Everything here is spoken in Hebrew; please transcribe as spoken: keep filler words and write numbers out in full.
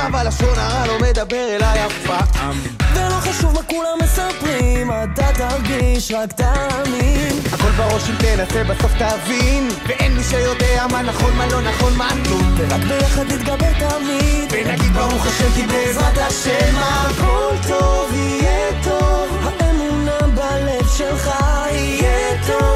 אבל לשון הרע לא מדבר אליי אף פעם. ולא חשוב מה כולם מספרים, אתה תרגיש, רק תאמין. הכל בראש אם תנסה בסוף תבין, ואין מי שיודע מה נכון מה לא נכון מה כלום, ורק ביחד נתגבר תמיד, ונגיד ברוך השם כי בעזרת השם הכל טוב יהיה טוב, האמונה בלב שלך יהיה טוב.